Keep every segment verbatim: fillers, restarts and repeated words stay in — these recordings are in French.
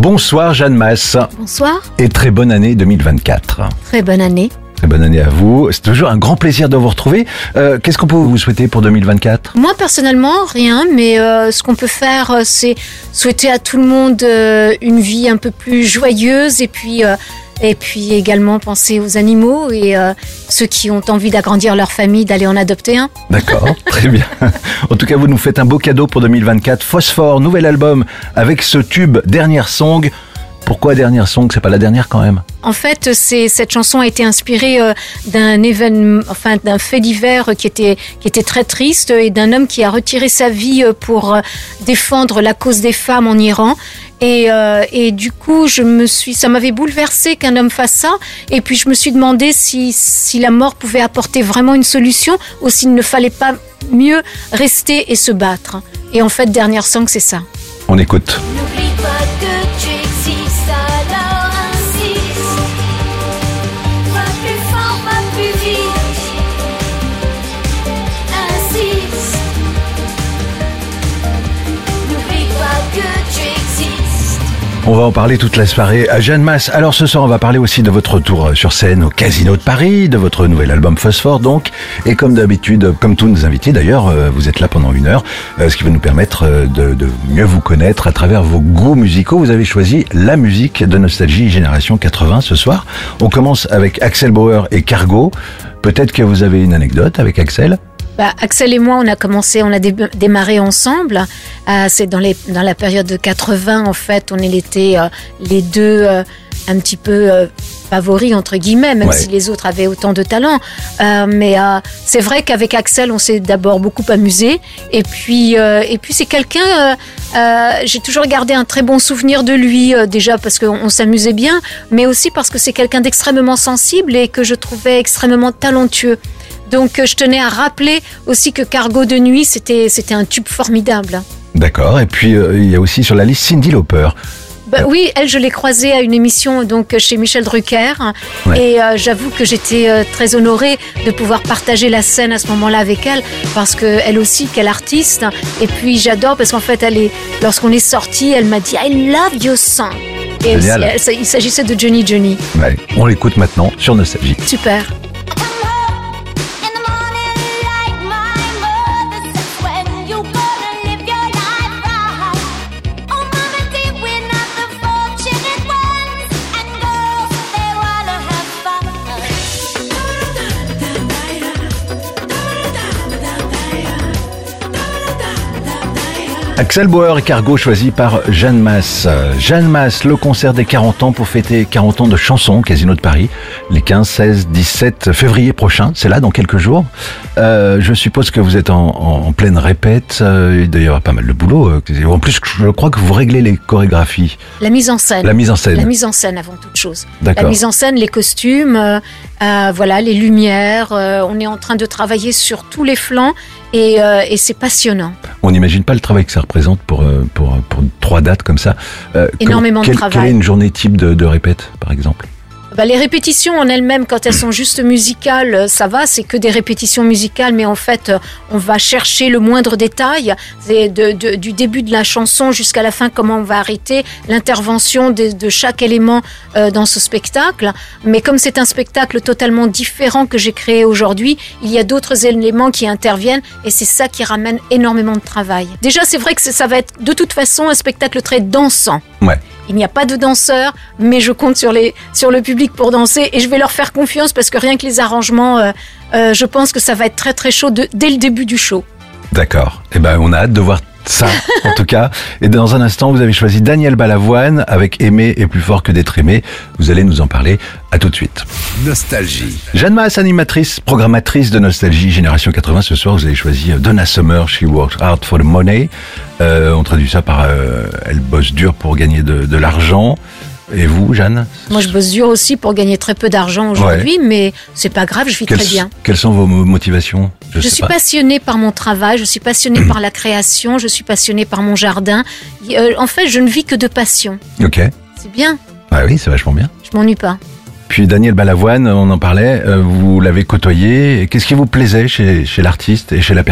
Bonsoir Jeanne Masse. Bonsoir. Et très bonne année deux mille vingt-quatre. Très bonne année. Très bonne année à vous. C'est toujours un grand plaisir de vous retrouver. Euh, qu'est-ce qu'on peut vous souhaiter pour deux mille vingt-quatre ? Moi, personnellement, rien. Mais euh, ce qu'on peut faire, euh, c'est souhaiter à tout le monde euh, une vie un peu plus joyeuse. Et puis, euh, et puis également penser aux animaux et euh, ceux qui ont envie d'agrandir leur famille, d'aller en adopter un. D'accord, très bien. En tout cas, vous nous faites un beau cadeau pour deux mille vingt-quatre. Phosphore, nouvel album avec ce tube Dernière Song. Pourquoi Dernière Song ? C'est pas la dernière quand même ? En fait, c'est, cette chanson a été inspirée euh, d'un événement, enfin d'un fait divers qui était qui était très triste et d'un homme qui a retiré sa vie pour euh, défendre la cause des femmes en Iran. Et, euh, et du coup, je me suis, ça m'avait bouleversée qu'un homme fasse ça. Et puis, je me suis demandé si si la mort pouvait apporter vraiment une solution ou s'il ne fallait pas mieux rester et se battre. Et en fait, Dernière Song, c'est ça. On écoute. N'oublie pas que tu existes, alors insiste. Va plus fort, va plus vite. Insiste. N'oublie pas que tu existes. On va en parler toute la soirée à Jeanne Masse. Alors ce soir, on va parler aussi de votre retour sur scène au Casino de Paris, de votre nouvel album Phosphore donc. Et comme d'habitude, comme tous nos invités d'ailleurs, vous êtes là pendant une heure, ce qui va nous permettre de, de mieux vous connaître à travers vos goûts musicaux. Vous avez choisi la musique de Nostalgie Génération quatre-vingts ce soir. On commence avec Axel Bauer et Cargo. Peut-être que vous avez une anecdote avec Axel ? Bah, Axel et moi, on a commencé, on a dé- démarré ensemble. Euh, c'est dans les dans la période de quatre-vingts en fait. On était euh, les deux euh, un petit peu euh, favoris entre guillemets, même ouais. si les autres avaient autant de talent. Euh, mais euh, c'est vrai qu'avec Axel, on s'est d'abord beaucoup amusé. Et puis euh, et puis c'est quelqu'un. Euh, euh, j'ai toujours gardé un très bon souvenir de lui, euh, déjà parce qu'on on s'amusait bien, mais aussi parce que c'est quelqu'un d'extrêmement sensible et que je trouvais extrêmement talentueux. Donc je tenais à rappeler aussi que Cargo de nuit, c'était, c'était un tube formidable. D'accord, et puis euh, il y a aussi sur la liste Cyndi Lauper. Bah, oui, elle, je l'ai croisée à une émission donc chez Michel Drucker. Ouais. Et euh, j'avoue que j'étais euh, très honorée de pouvoir partager la scène à ce moment-là avec elle, parce qu'elle aussi, quelle artiste. Et puis j'adore, parce qu'en fait, elle est, lorsqu'on est sortis, elle m'a dit « I love your song ». Et Génial. elle, elle, il s'agissait de Johnny Johnny. Ouais, on l'écoute maintenant sur Nostalgie. Super. In the morning, like my mother says, when you gonna live your life right? Oh, mama, dear, we're not the fortunate ones, and girls, they wanna have fun. Axel Bauer et Cargo choisi par Jeanne Masse. Jeanne Masse, le concert des quarante ans pour fêter quarante ans de chansons au Casino de Paris, les quinze, seize, dix-sept février prochains. C'est là dans quelques jours. Euh, je suppose que vous êtes en, en, en pleine répète. Euh, il doit y avoir pas mal de boulot. En plus, je crois que vous réglez les chorégraphies. La mise en scène. La mise en scène. La mise en scène avant toute chose. D'accord. La mise en scène, les costumes, euh, euh, voilà, les lumières. Euh, on est en train de travailler sur tous les flancs et, euh, et c'est passionnant. On n'imagine pas le travail que ça représente pour, euh, pour, pour trois dates comme ça. Euh, Énormément quel, de travail. Quelle est une journée type de, de répète, par exemple ? Bah, les répétitions en elles-mêmes, quand elles sont juste musicales, ça va, c'est que des répétitions musicales, mais en fait, on va chercher le moindre détail, c'est de, de, du début de la chanson jusqu'à la fin, comment on va arrêter l'intervention de, de chaque élément euh, dans ce spectacle. Mais comme c'est un spectacle totalement différent que j'ai créé aujourd'hui, il y a d'autres éléments qui interviennent et c'est ça qui ramène énormément de travail. Déjà, c'est vrai que ça va être de toute façon un spectacle très dansant. Ouais. Il n'y a pas de danseurs, mais je compte sur, les, sur le public pour danser et je vais leur faire confiance parce que rien que les arrangements, euh, euh, je pense que ça va être très très chaud de, dès le début du show. D'accord. Eh ben, on a hâte de voir ça, en tout cas. Et dans un instant, vous avez choisi Daniel Balavoine avec Aimer est plus fort que d'être aimé. Vous allez nous en parler. À tout de suite. Nostalgie. Jeanne Masse, animatrice, programmatrice de Nostalgie Génération quatre-vingts. Ce soir, vous avez choisi Donna Summer, She Works Hard for the Money. Euh, on traduit ça par euh, elle bosse dur pour gagner de, de l'argent. Et vous, Jeanne ? Moi, je bosse dur aussi pour gagner très peu d'argent aujourd'hui, ouais. mais c'est pas grave, je vis quelles, très bien. Quelles sont vos motivations ? Je, je suis pas. passionnée par mon travail, je suis passionnée par la création, je suis passionnée par mon jardin. Euh, en fait, je ne vis que de passion. Ok. C'est bien. Ah oui, c'est vachement bien. Je m'ennuie pas. Puis Daniel Balavoine, on en parlait, euh, vous l'avez côtoyé. Qu'est-ce qui vous plaisait chez, chez l'artiste et chez la personne ?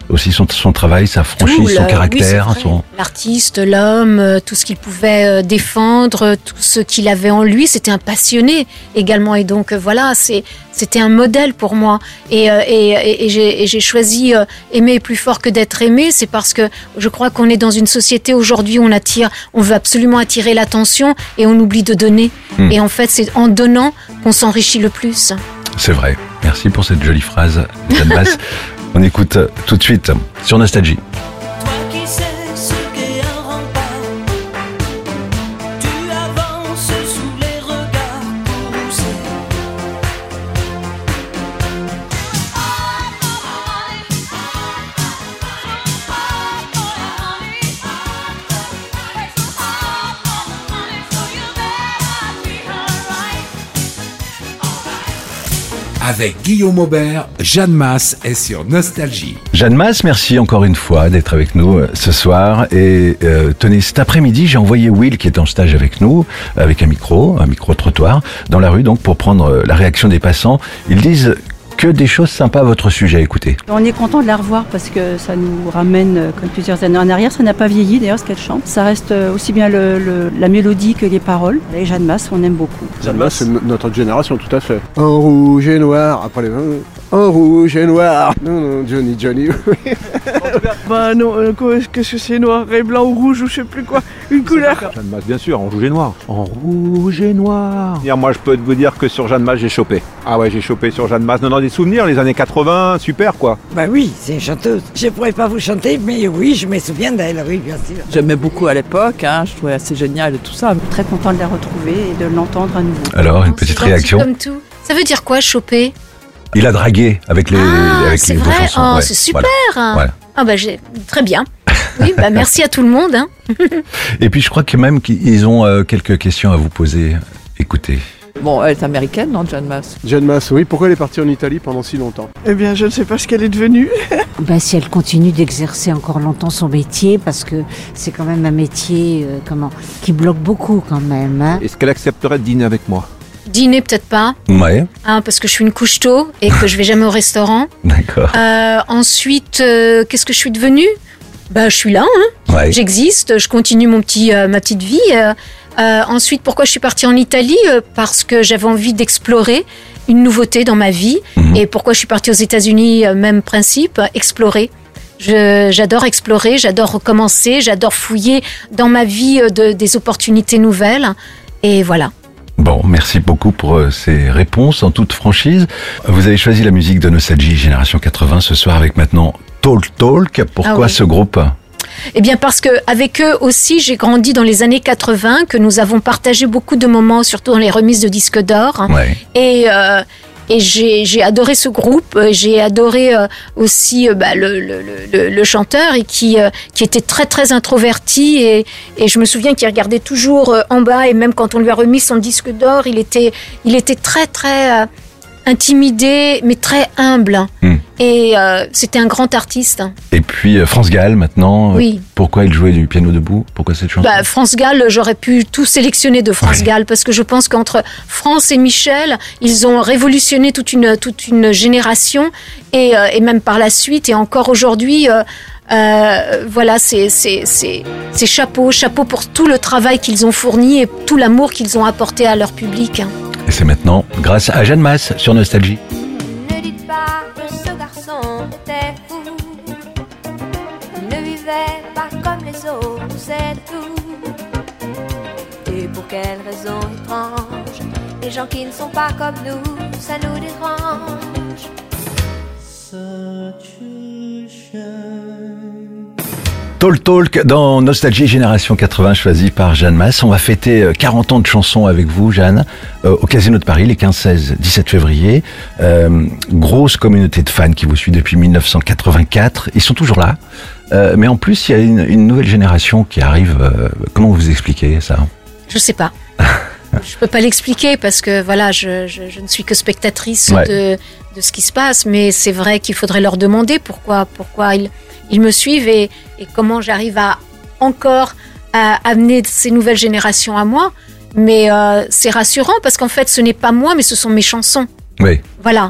aussi son, son travail, sa franchise, Tout, son le- caractère, oui, c'est vrai. son... L'artiste, l'homme, euh, tout ce qu'il pouvait euh, défendre, euh, tout ce qu'il avait en lui, c'était un passionné également. Et donc euh, voilà, c'est, c'était un modèle pour moi. Et, euh, et, et, et j'ai, et j'ai choisi euh, aimer plus fort que d'être aimé. C'est parce que je crois qu'on est dans une société aujourd'hui où on attire, on veut absolument attirer l'attention et on oublie de donner. Hmm. Et en fait, c'est en donnant qu'on s'enrichit le plus. C'est vrai. Merci pour cette jolie phrase, Jeanne Masse. On écoute euh, tout de suite sur Nostalgie. Toi qui sais ce qu'est un rempart, tu avances sous les regards poussés. Avec Guillaume Aubert, Jeanne Masse est sur Nostalgie. Jeanne Masse, merci encore une fois d'être avec nous euh, ce soir. Et euh, tenez, cet après-midi, j'ai envoyé Will, qui est en stage avec nous, avec un micro, un micro-trottoir, dans la rue, donc pour prendre euh, la réaction des passants. Ils disent que des choses sympas à votre sujet. Écoutez. On est content de la revoir parce que ça nous ramène euh, comme plusieurs années en arrière. Ça n'a pas vieilli d'ailleurs ce qu'elle chante. Ça reste euh, aussi bien le, le- la mélodie que les paroles. Et Jeanne Masse, on aime beaucoup. Jeanne Masse, c'est no- notre génération, tout à fait. En rouge et noir, après les... En rouge et noir. Non, non, Johnny, Johnny. Bah non, euh, quoi, qu'est-ce que c'est noir et blanc ou rouge ou je sais plus quoi, une couleur. Jeanne Masse, bien sûr, en rouge et noir. En rouge et noir. Moi, je peux vous dire que sur Jeanne Masse, j'ai chopé. Ah ouais, j'ai chopé sur Jeanne Masse. Non, non, des souvenirs, les années quatre-vingts, super quoi. Bah oui, c'est une chanteuse. Je pourrais pas vous chanter, mais oui, je me souviens d'elle, oui, bien sûr. J'aimais beaucoup à l'époque, hein, je trouvais assez génial et tout ça. Très content de la retrouver et de l'entendre à nouveau. Alors, une C'est petite gentil réaction. Comme tout. Ça veut dire quoi, choper? Il a dragué avec les, Ah, avec c'est les vos vrai. chansons. Oh, Ouais, c'est super. voilà. Voilà. Ah bah j'ai très bien. Oui, bah merci à tout le monde. Hein. Et puis, je crois que même qu'ils ont euh, quelques questions à vous poser. Écoutez. Bon, elle est américaine, non, Jeanne Masse? Jeanne Masse, oui, pourquoi elle est partie en Italie pendant si longtemps? Eh bien, je ne sais pas ce qu'elle est devenue. Ben, si elle continue d'exercer encore longtemps son métier, parce que c'est quand même un métier euh, comment, qui bloque beaucoup quand même. Hein. Est-ce qu'elle accepterait de dîner avec moi? Dîner peut-être pas, Ouais, hein, parce que je suis une couche tôt et que je vais jamais au restaurant. d'accord. Euh, ensuite, euh, qu'est-ce que je suis devenue? Bah je suis là, hein. Ouais. J'existe, je continue mon petit, euh, ma petite vie. Euh, euh, ensuite, pourquoi je suis partie en Italie? Euh, Parce que j'avais envie d'explorer une nouveauté dans ma vie. Mhm. Et pourquoi je suis partie aux États-Unis? euh, Même principe, explorer. Je- J'adore explorer, j'adore recommencer, j'adore fouiller dans ma vie euh, de, des opportunités nouvelles. Et voilà. Bon, merci beaucoup pour euh, ces réponses en toute franchise. Vous avez choisi la musique de Nostalgie Génération quatre-vingts ce soir avec maintenant Talk Talk. Pourquoi Ah oui. ce groupe? Eh bien parce que avec eux aussi, j'ai grandi dans les années quatre-vingts, que nous avons partagé beaucoup de moments, surtout dans les remises de disques d'or. Ouais. Et, euh, et j'ai, j'ai adoré ce groupe. euh, J'ai adoré euh, aussi euh, bah, le, le, le, le chanteur et qui, euh, qui était très très introverti. Et, et je me souviens qu'il regardait toujours euh, en bas. Et même quand on lui a remis son disque d'or, il était, il était très très euh, intimidé, mais très humble. Hmm. Et euh, c'était un grand artiste. Et puis euh, France Gall maintenant. euh, Oui. Pourquoi il jouait du piano debout? Pourquoi cette chanson? Bah, France Gall, j'aurais pu tout sélectionner de France Ouais. Gall parce que je pense qu'entre France et Michel, ils ont révolutionné toute une toute une génération et, euh, et même par la suite et encore aujourd'hui. Euh, euh, voilà, c'est c'est c'est c'est chapeau, chapeau pour tout le travail qu'ils ont fourni et tout l'amour qu'ils ont apporté à leur public. Et c'est maintenant grâce à Jeanne Masse sur Nostalgie. Ne dites pas que ce garçon était fou. Il ne vivait pas comme les autres, c'est tout. Et pour quelle raison étrange, les gens qui ne sont pas comme nous, ça nous dérange. Talk Talk dans Nostalgie Génération quatre-vingts choisi par Jeanne Masse. On va fêter euh, quarante ans de chansons avec vous, Jeanne, euh, au Casino de Paris les quinze, seize, dix-sept février. Euh, grosse communauté de fans qui vous suit depuis mille neuf cent quatre-vingt-quatre. Ils sont toujours là. Euh, mais en plus, il y a une, une nouvelle génération qui arrive. Euh, comment vous expliquez ça? Je sais pas. Je peux pas l'expliquer parce que voilà, je, je, je ne suis que spectatrice Ouais. de, de ce qui se passe, mais c'est vrai qu'il faudrait leur demander pourquoi, pourquoi ils, ils me suivent et, et comment j'arrive à encore à amener ces nouvelles générations à moi. Mais euh, c'est rassurant parce qu'en fait, ce n'est pas moi, mais ce sont mes chansons. Oui. Voilà.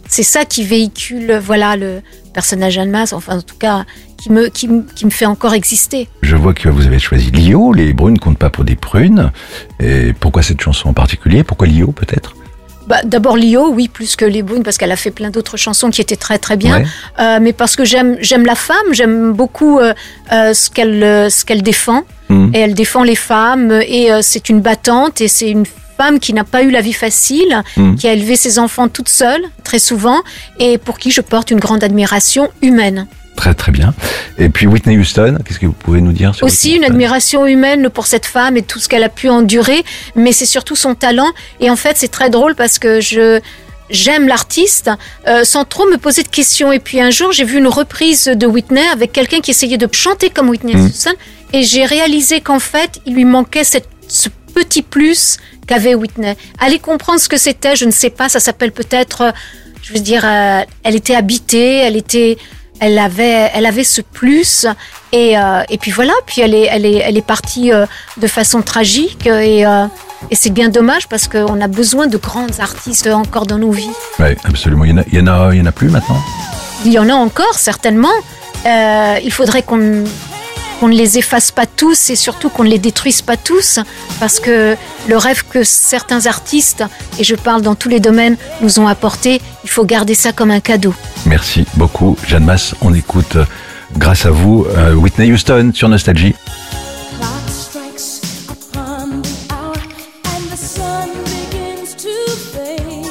c'est ça qui véhicule, voilà, le personnage Jeanne Mas, enfin en tout cas, qui me, qui, me- qui me fait encore exister. Je vois que vous avez choisi Lio, les brunes comptent pas pour des prunes. Et pourquoi cette chanson en particulier? Pourquoi Lio peut-être? Bah, d'abord Lio, oui, plus que les Brunes, parce qu'elle a fait plein d'autres chansons qui étaient très très bien. Ouais. Euh, mais parce que j'aime j'aime la femme, j'aime beaucoup euh, euh, ce qu'elle euh, ce qu'elle défend. Mhm. Et elle défend les femmes. Et euh, c'est une battante et c'est une femme qui n'a pas eu la vie facile, Mhm. qui a élevé ses enfants toute seule, très souvent, et pour qui je porte une grande admiration humaine. Très très bien. Et puis Whitney Houston, qu'est-ce que vous pouvez nous dire sur Aussi Whitney une Houston? admiration humaine pour cette femme et tout ce qu'elle a pu endurer, mais c'est surtout son talent. Et en fait, c'est très drôle parce que je j'aime l'artiste euh, sans trop me poser de questions. Et puis un jour, j'ai vu une reprise de Whitney avec quelqu'un qui essayait de chanter comme Whitney Mm. Houston, et j'ai réalisé qu'en fait, il lui manquait cette, ce petit plus qu'avait Whitney. Allez comprendre ce que c'était, je ne sais pas. Ça s'appelle peut-être, euh, je veux dire, euh, elle était habitée, elle était elle avait, elle avait ce plus, et euh, et puis voilà, puis elle est, elle est, elle est partie euh, de façon tragique, et euh, et c'est bien dommage parce qu'on a besoin de grandes artistes encore dans nos vies. Oui, absolument. Il y en a, il y en a, il y en a plus maintenant. Il y en a encore certainement. Euh, il faudrait qu'on qu'on ne les efface pas tous et surtout qu'on ne les détruise pas tous, parce que le rêve que certains artistes, et je parle dans tous les domaines, nous ont apporté, il faut garder ça comme un cadeau. Merci beaucoup, Jeanne Mas. On écoute, euh, grâce à vous, euh, Whitney Houston sur Nostalgie. Clock strikes upon the hour and the sun begins to fade.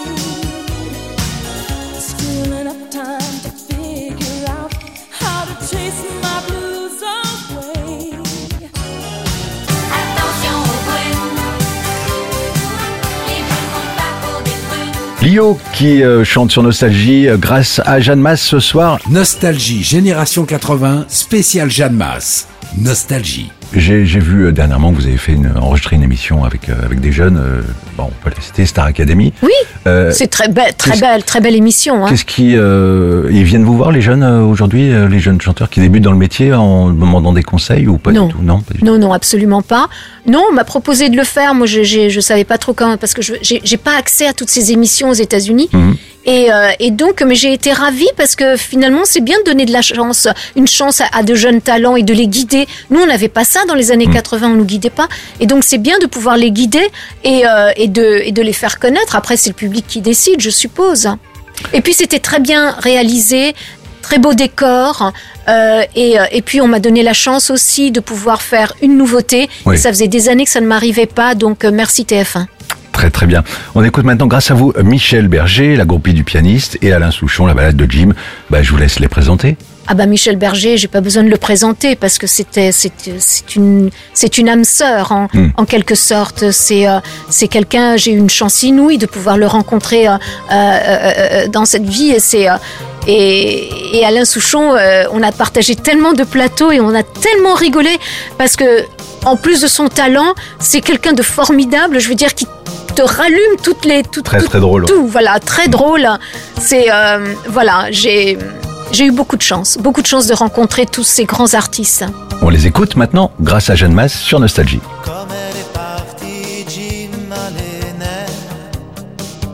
Still enough time to figure out how to chase my blues away. Attention aux brunes, les brunes comptent pas pour des prunes. Lio qui euh, chante sur Nostalgie euh, grâce à Jeanne Mas ce soir. Nostalgie Génération quatre-vingts, spécial Jeanne Mas. Nostalgie. J'ai j'ai vu euh, dernièrement que vous avez fait une, enregistré une émission avec, euh, avec des jeunes. euh, bon, on peut la citer, Star Academy. Oui, Euh, c'est très belle, très qu'est-ce- belle, très belle émission. Hein. Qu'est-ce qui... euh, ils viennent vous voir, les jeunes, euh, aujourd'hui, euh, les jeunes chanteurs qui débutent dans le métier en demandant des conseils ou pas Non. du tout? Non, pas du tout. Non, non, absolument pas. Non, on m'a proposé de le faire. Moi, je, j'ai- je savais pas trop comment, parce que je j'ai j'ai pas accès à toutes ces émissions aux États-Unis. Mhm. Et, euh, et donc, mais j'ai été ravie parce que finalement, c'est bien de donner de la chance, une chance à, à de jeunes talents et de les guider. Nous, on n'avait pas ça dans les années quatre-vingts, on nous guidait pas. Et donc, c'est bien de pouvoir les guider et, euh, et, de, et de les faire connaître. Après, c'est le public qui décide, je suppose. Et puis, c'était très bien réalisé, très beau décor. Euh, et, euh, et puis, on m'a donné la chance aussi de pouvoir faire une nouveauté. Oui. Et ça faisait des années que ça ne m'arrivait pas. Donc, euh, merci T F un. Très très bien. On écoute maintenant, grâce à vous, Michel Berger, la groupie du pianiste, et Alain Souchon, la balade de Jim. Bah, je vous laisse les présenter. Ah bah Michel Berger, j'ai pas besoin de le présenter parce que c'était c'est c'est une c'est une âme sœur en, Mm. en quelque sorte. C'est euh, c'est quelqu'un, j'ai eu une chance inouïe de pouvoir le rencontrer euh, euh, euh, dans cette vie, et c'est euh, et, et Alain Souchon, euh, on a partagé tellement de plateaux et on a tellement rigolé parce que en plus de son talent, c'est quelqu'un de formidable. Je veux dire qui te rallume toutes les toutes Très, tout- très drôle. tout voilà très drôle. C'est euh, voilà j'ai J'ai eu beaucoup de chance, beaucoup de chance de rencontrer tous ces grands artistes. On les écoute maintenant, grâce à Jeanne Mas sur Nostalgie. Comme elle est partie, Jim a les nerfs.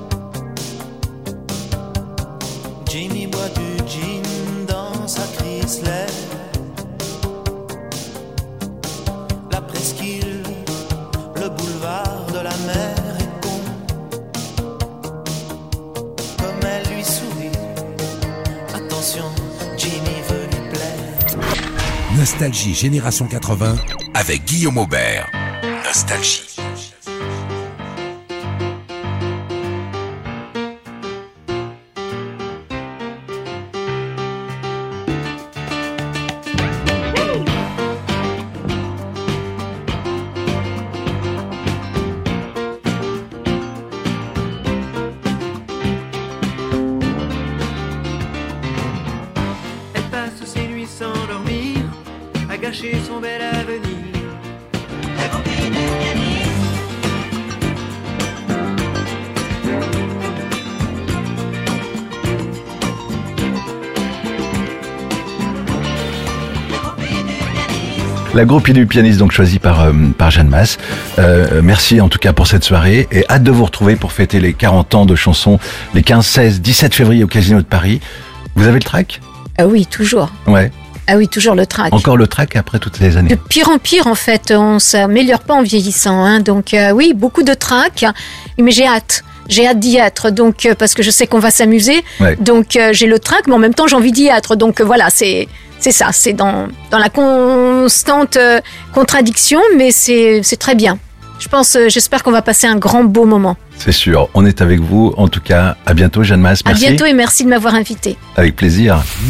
Jimmy boit du gin dans sa Chrysler. La presqu'île, le boulevard de la mer est con. Comme elle lui sourit, attention, Jimmy veut lui plaire. Nostalgie Génération quatre-vingts avec Guillaume Aubert. Nostalgie. Elle passe ses nuits sans dormir, à gâcher son bel avenir. La groupie du pianiste donc choisie par, euh, par Jeanne Masse. Euh, merci en tout cas pour cette soirée et hâte de vous retrouver pour fêter les quarante ans de chansons les quinze, seize, dix-sept février au Casino de Paris. Vous avez le track ? Ah oui, toujours. Ouais. Ah oui, toujours le track. Encore le track après toutes ces années. De pire en pire, en fait, on s'améliore pas en vieillissant. Hein. Donc euh, oui, beaucoup de track, mais j'ai hâte. J'ai hâte d'y être, donc euh, parce que je sais qu'on va s'amuser. Ouais. Donc euh, j'ai le track, mais en même temps j'ai envie d'y être. Donc euh, voilà, c'est c'est ça, c'est dans dans la constante euh, contradiction, mais c'est c'est très bien. Je pense, euh, j'espère qu'on va passer un grand beau moment. C'est sûr. On est avec vous. En tout cas, à bientôt, Jeanne Masse. À Merci. bientôt et merci de m'avoir invité. Avec plaisir.